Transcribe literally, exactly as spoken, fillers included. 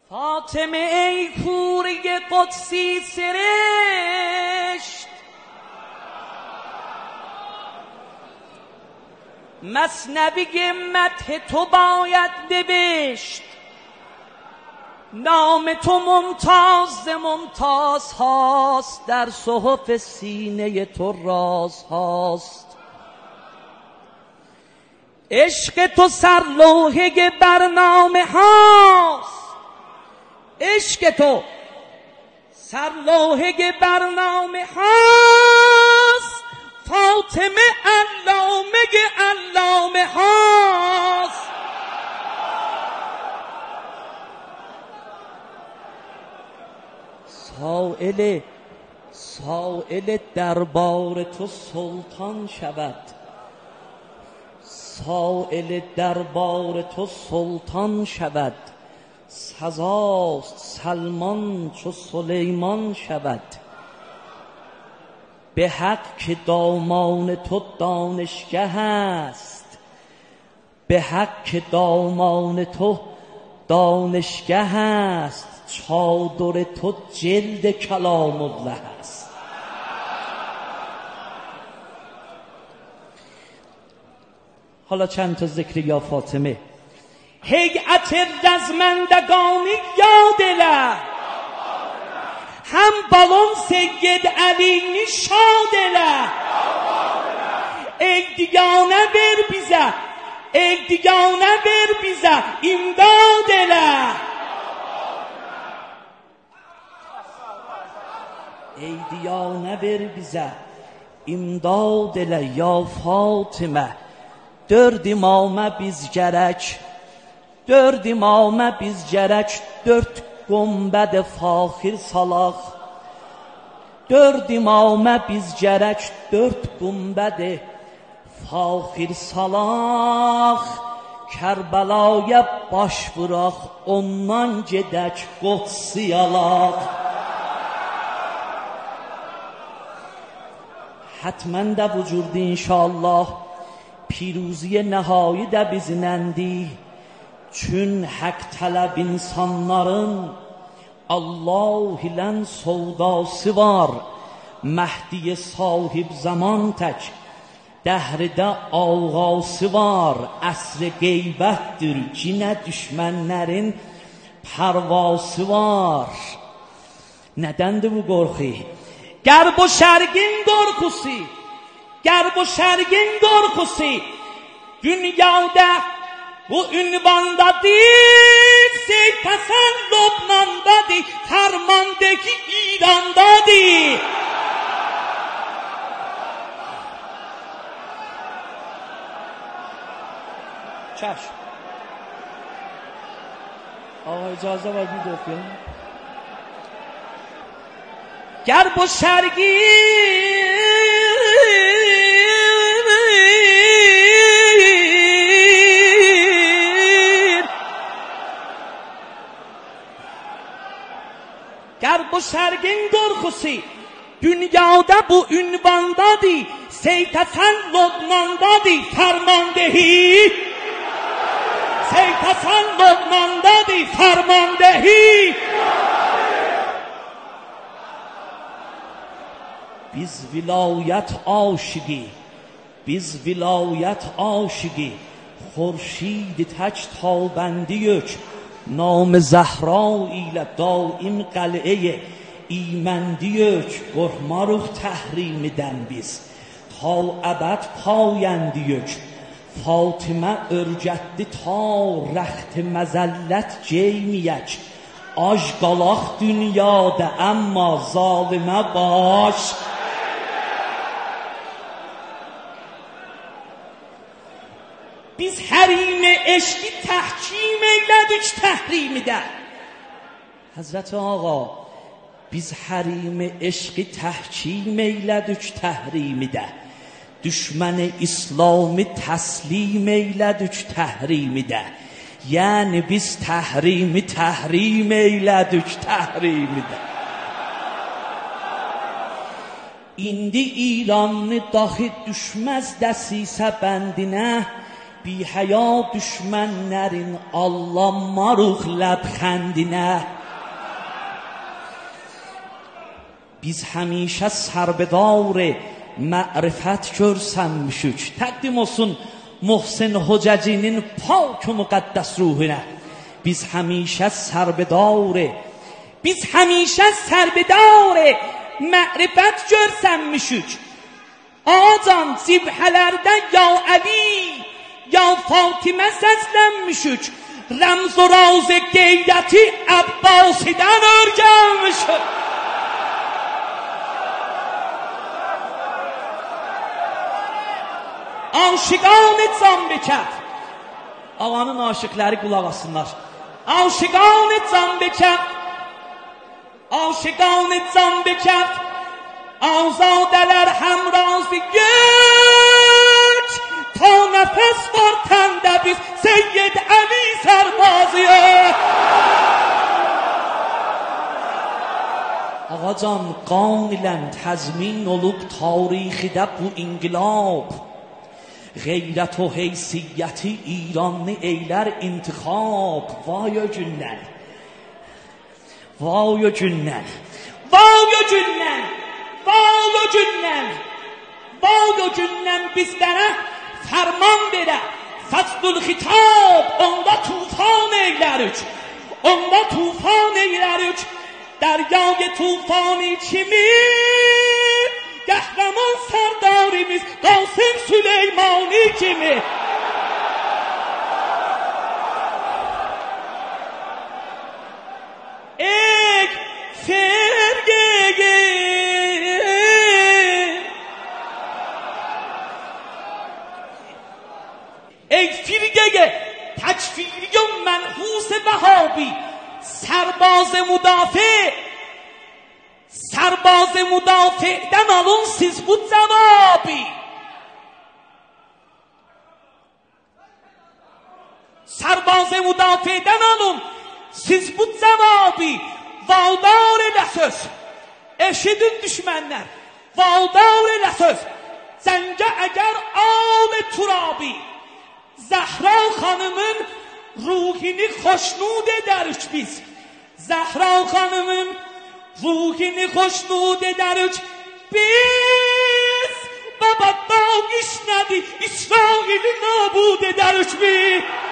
فاطمه ای حوره قدسی سرشت، مثنوی مدح تو باید نوشت. نام تو ممتاز ممتاز هاست، در صحف سینه تو راز هاست. عشق تو سرلوحه برنامه هاست، عشق تو سرلوحه برنامه هاست. فاطمه علامه علامه هاست. سائل سائل دربار تو سلطان شود، سائل دربار تو سلطان شود. سزاست سلمان چو سلیمان شود. به حق که دامان تو دانشگه است، به حق که دامان تو دانشگه است. چادر تو جلد کلام الله است. حالا چند تا ذکر یا فاطمه. هیئت رزمندگانی یادله، هم بالون سید علی نشادله. ای دیگانه بر بیزه، ای دیگانه بر بیزه امدادله. ای دیانه بر بیزه امدادله. یا فاطمه dört imama biz gerek, dört imama biz gerek, dört gombədə faxir salaq. Dört imama biz gerek, dört gombədə faxir salaq. Kərbəlaya baş vuraq, ondan gedək Qudsi alaq. Hətmən də vücurdu inşallah, پیروزی نهایی de bizimləndi. Çün hak talep insanların Allah ile savdası var. Mehdi sahib zaman tek dəhrdə ağası var. Əsr qeybətdir, cinə düşmənlərin pərvası var. Nədəndir bu qorxu? Qərb o şərqin qorxusu, Qərb o şərqin qorxusu dünyada bu ünvandadır. Seyfəsən Lobnandadır, Fərmandəki İrandadır. چشم آقا اجازه باید میگفتیم غرب و شرقی غرب و şərqin qorxusu dünyada bu ünvandadır. Seyfəsən Lobnandadır, Fərmandehi. Seyfəsən Lobnandadır, Fərmandehi. Biz vilayət aşıqı, biz vilayət aşıqı. Xurşid tək tabəndi yök. نام زهرا ایل دائم قلعه ایمندی یک. قرما رو تحریم دن biz تا ابد پایندی یک. فاطمه ارجدdi ta رخت مزلت جیمیک. آج قلاق dünyada اما ظالمه باش. Biz حریم عشقی تحکیم eylədik تحریمdə. Həzrət Ağa, biz حریم عشقی تحکیم eylədik تحریمdə. Düşməni İslamı təslim eylədik təhrimidə. Yəni biz təhrimi təhrim eylədik təhrimidə. İndi İranlı dahi düşməz dəsisə bəndinə. بی حیا düşmən نرین allanmarıq لبخندینه. biz həmişə sərbedar mərifət görsənmişük. Təqdim olsun Muhsin Hocacinin pak و müqəddəs ruhuna. biz həmişə sərbedar biz həmişə sərbedar mərifət görsənmişük. Acan cibhələrdə ya Əli ya Fatimə səslənmişük. Rəmz و راز qeyrəti Əbbasidən örgənmişük. Aşıqan can bekət. Ağanın aşıqları qulaq asınlar. Aşıqan can bekət. Aşıqan can bekət. Azadələr həmrazı güc. Ta nəfəs var təndə biz Seyyid Əli sərbazıya. Ağacan qan ilə təzmin olub tarixidə bu inqilab. Qeyrət و heysiyyəti İranlı eylər intikhab. Vay o günlər. Vay o günlər. Vay o günlər. Vay o günlər. Vay o günlər bizlərə fərman verə. Fəzdül xitab onda tufan eylərik. Onda tufan eylərik. Dəryای tufani kimi qəhrəman sərdarimiz Qasım Süleymani kimi. Ey fergege ey firgege tکفیری و منحوس وهابی سرباز مدافع سرباز مدافعden alın siz bu cevabı. Serbaz müdafiədən alın siz bu cevabı. Valdar elə söz. Eşidin düşmənlər. Valdar elə söz. Zəngə əgər al turabi. Zəhra xanımın ruhini xoşnud edərik biz. Zəhra xanımın ruhini xoşnud edərik biz. Baba dağ işlədi İsraili nabud edərik biz.